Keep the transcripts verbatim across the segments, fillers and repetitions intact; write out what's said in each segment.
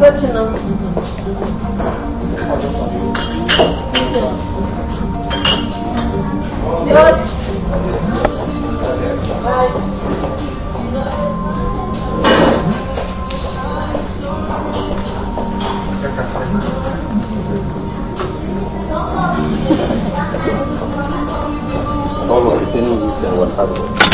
ocho no. Dios. Todo lo que tienen que aguantar.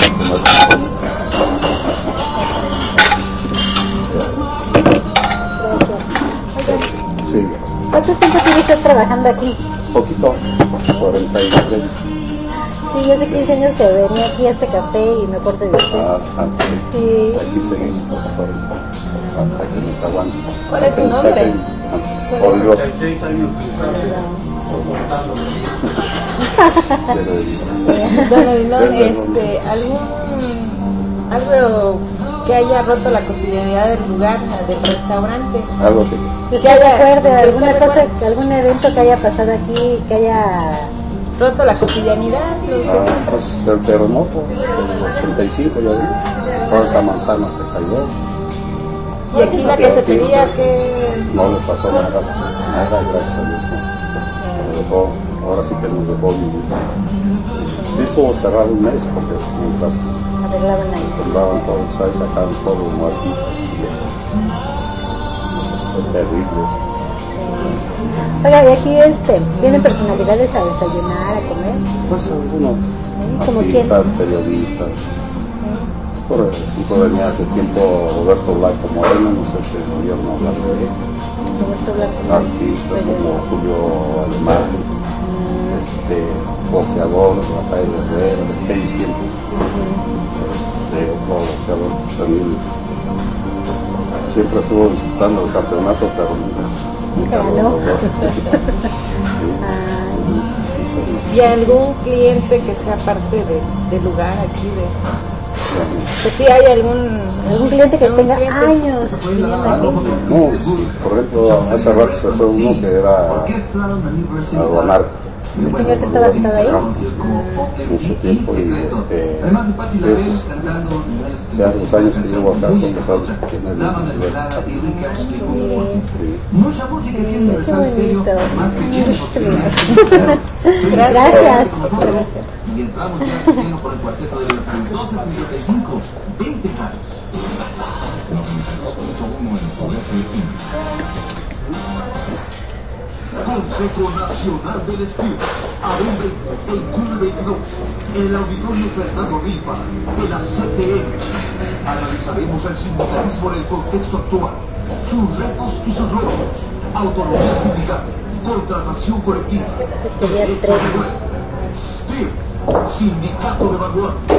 Sí. ¿Cuánto tiempo tiene usted trabajando aquí? Poquito, cuarenta y tres. Sí, yo hace quince años que venía aquí a este café y me acuerdo de usted. Ah, ah, sí. Sí. Pues aquí seguimos hasta ahorita, hasta que nos aguanten. ¿Cuál es su nombre? Olgo. Don Odilon, este, algún algo que haya roto la cotidianidad del lugar, del restaurante. Algo que ¿Que usted recuerde alguna cosa, algún evento que haya pasado aquí, que haya roto la cotidianidad? ah, pues el terremoto del ochenta y cinco, ya ves, toda esa manzana se cayó. Y aquí la cafetería que no le pasó nada, nada, gracias a Dios. Nos dejó, ahora sí que nos dejó vivir. Sí estuvo cerrado un mes porque mientras arreglaban ahí, tumbaban todos ahí, sacaban todos los muertitos y eso. Fue terrible eso. Oiga, y aquí este, vienen personalidades a desayunar, a comer. Pues algunos ¿Como artistas, quién? periodistas. Sí. Por ejemplo, venía hace tiempo Roberto Blanco Moreno, no sé si el gobierno hablando de él. Roberto Blanco. Artistas como Julio Alemán, este, boxeador, Rafael Herrera, de aquellos tiempos. De otro boxeador también. Siempre estuvo disputando el campeonato, pero nunca. Nunca ganó. ¿Y algún cliente que sea parte de, del lugar aquí? De, que sí hay algún algún cliente que algún tenga cliente? años viviendo aquí. No, sí, por ejemplo, hace rato se fue uno que era aduanar. El señor que estaba sentado ahí. Mucho tiempo y este, pues, hace dos años que llevo acá, son los años que tiene el Qué bonito. Gracias. Gracias. Y entramos ya lleno por el cuarteto de los doce cincuenta y cinco, veinte grados. Consejo Nacional del Estilo. Abre el Cumbre veintidós. El Auditorio Fernando Riva de la C T M. Analizaremos el sindicalismo en el contexto actual, sus retos y sus logros. Autonomía sindical, contratación colectiva, derecho de huelga. Sindicato de Vanguardia.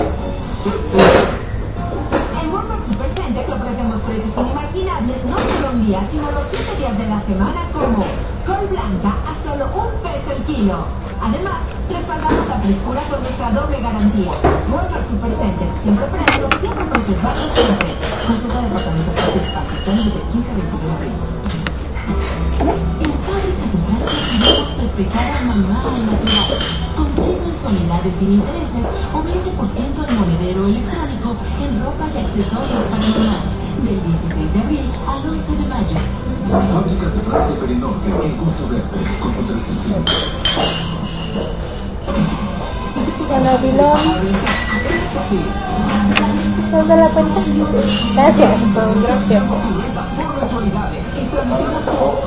En Walmart Supercenter te ofrecemos precios inimaginables no solo un día, sino los siete días de la semana, como col blanca a solo un peso el kilo. Además, respaldamos la frescura con nuestra doble garantía. Walmart Supercenter, siempre precios, siempre precios bajos, siempre. Consulta departamentos participantes, desde quince a veintiuno de abril. En Fábricas de Francia queremos festejar a mamá natural con seis mensualidades sin intereses o veinte por ciento en monedero electrónico en ropa y accesorios para mamá. Del dieciséis de abril al once de mayo. Fábricas de Francia Perinorte, qué gusto verte. Consulta restricciones. Don Odilon, ¿nos da la cuenta? Gracias. Gracias. Por mensualidades y permitimos